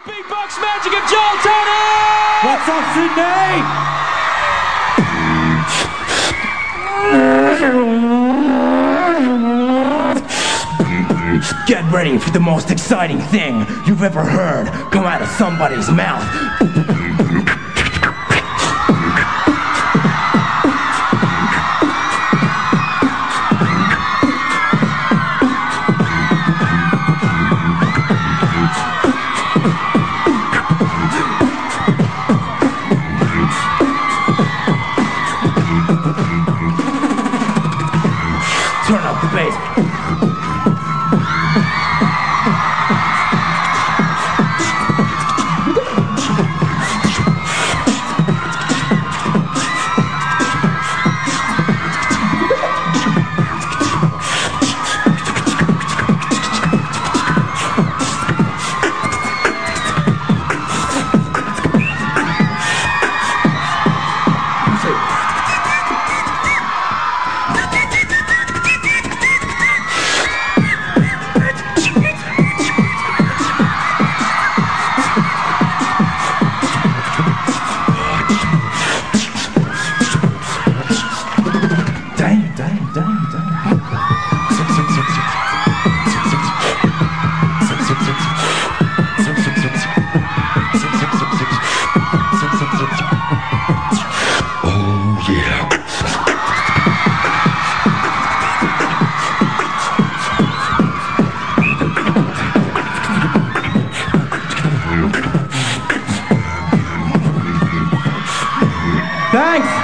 Beatbox magic of Joel Tony! What's up, Sydney? Get ready for the most exciting thing you've ever heard come out of somebody's mouth. Turn up the bass. Oh yeah. Thanks.